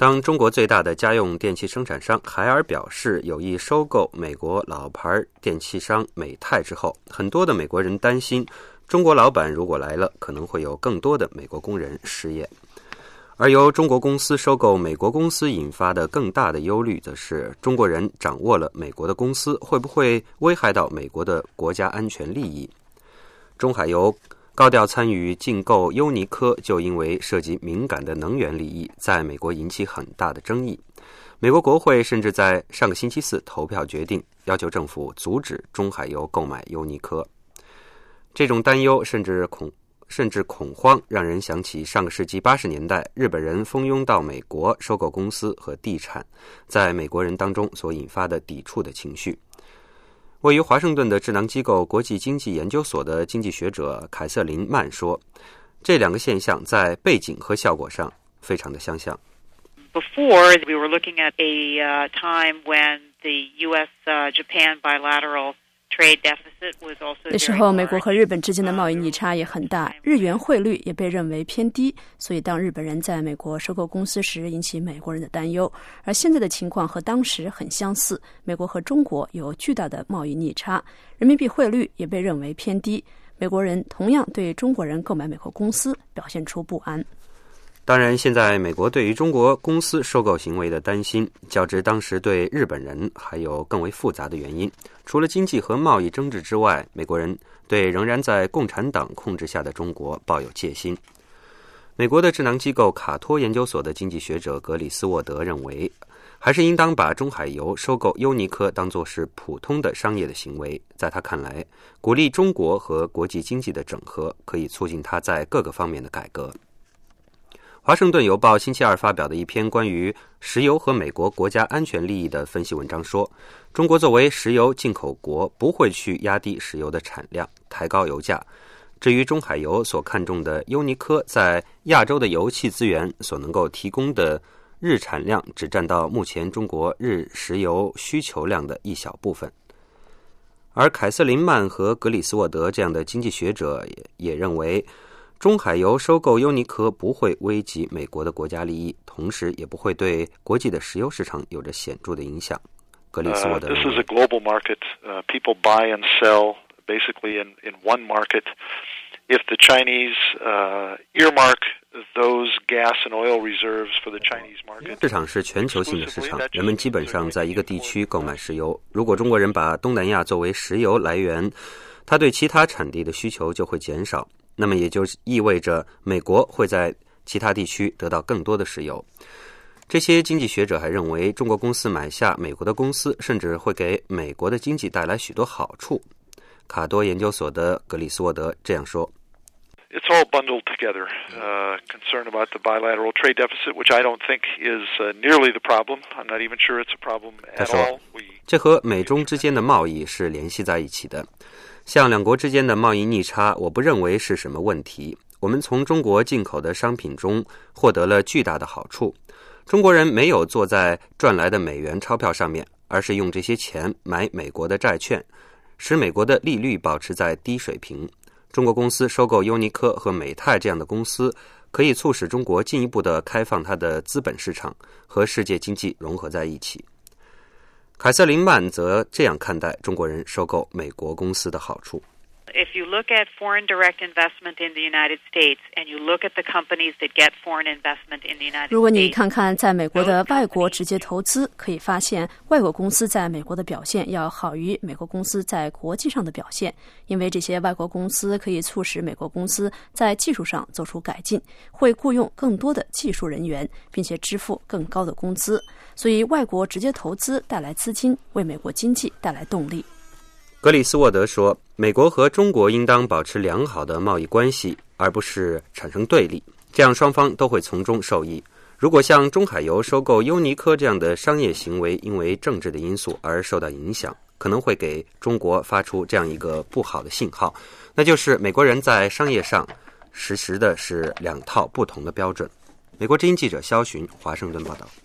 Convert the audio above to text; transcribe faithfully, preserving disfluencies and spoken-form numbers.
当中国最大的家用电器生产商海尔表示有意收购美国老牌电器商美泰之后，很多的美国人担心中国老板如果来了，可能会有更多的美国工人失业。而由中国公司收购美国公司引发的更大的忧虑，则是中国人掌握了美国的公司，会不会危害到美国的国家安全利益。中海油高调参与竞购优尼科，就因为涉及敏感的能源利益，在美国引起很大的争议。美国国会甚至在上个星期四投票决定，要求政府阻止中海油购买优尼科。这种担忧甚至恐甚至恐慌，让人想起上个世纪八十年代日本人蜂拥到美国收购公司和地产，在美国人当中所引发的抵触的情绪。位于华盛顿的智囊机构国际经济研究所的经济学者凯瑟琳曼说，这两个现象在背景和效果上非常的相像。 Before, we were looking at a uh, time when the U S Japan bilateral trade deficit was also very large. 那时候美国和日本之间的贸易逆差也很大，日元汇率也被认为偏低，所以当日本人在美国收购公司时，引起美国人的担忧。而现在的情况和当时很相似，美国和中国有巨大的贸易逆差，人民币汇率也被认为偏低，美国人同样对中国人购买美国公司表现出不安。 当然，现在美国对于中国公司收购行为的担心，较之当时对日本人还有更为复杂的原因。除了经济和贸易争执之外，美国人对仍然在共产党控制下的中国抱有戒心。美国的智囊机构卡托研究所的经济学者格里斯沃德认为，还是应当把中海油收购优尼科当作是普通的商业的行为。在他看来，鼓励中国和国际经济的整合，可以促进他在各个方面的改革。华盛顿邮报星期二发表的一篇关于石油和美国国家安全利益的分析文章说，中国作为石油进口国，不会去压低石油的产量，抬高油价。至于中海油所看重的优尼科在亚洲的油气资源所能够提供的日产量，只占到目前中国日石油需求量的一小部分。而凯瑟琳曼和格里斯沃德这样的经济学者 也, 也认为，中海油收购优尼科不会危及美国的国家利益，同时也不会对国际的石油市场有着显著的影响。格里斯沃德 uh, This is a global market. Uh, people buy and sell basically in, in one market. If the Chinese uh, earmark those gas and oil reserves for the Chinese market, 市场是全球性的市场，人们基本上在一个地区购买石油。如果中国人把东南亚作为石油来源，他对其他产地的需求就会减少。那么也就意味着美国会在其他地区得到更多的石油。这些经济学者还认为，中国公司买下美国的公司，甚至会给美国的经济带来许多好处。卡多研究所的格里斯沃德这样说。 It's all bundled together. Uh, concern about the bilateral trade deficit, which I don't think is uh, nearly the problem. I'm not even sure it's a problem at all. 这和美中之间的贸易是联系在一起的。像两国之间的贸易逆差，我不认为是什么问题。我们从中国进口的商品中获得了巨大的好处。中国人没有坐在赚来的美元钞票上面，而是用这些钱买美国的债券，使美国的利率保持在低水平。中国公司收购优尼科和美泰这样的公司，可以促使中国进一步的开放它的资本市场，和世界经济融合在一起。凯瑟琳曼则这样看待中国人收购美国公司的好处。 If you look at foreign direct investment in the United States and you look at the companies that get foreign investment in the United States, 如果你看看在美国的外国直接投资，可以发现外国公司在美国的表现要好于美国公司在国际上的表现，因为这些外国公司可以促使美国公司在技术上做出改进，会雇佣更多的技术人员，并且支付更高的工资，所以外国直接投资带来资金，为美国经济带来动力。 格里斯沃德说，美国和中国应当保持良好的贸易关系，而不是产生对立，这样双方都会从中受益。如果像中海油收购优尼科这样的商业行为因为政治的因素而受到影响，可能会给中国发出这样一个不好的信号，那就是美国人在商业上实施的是两套不同的标准。美国之音记者肖寻华盛顿报道。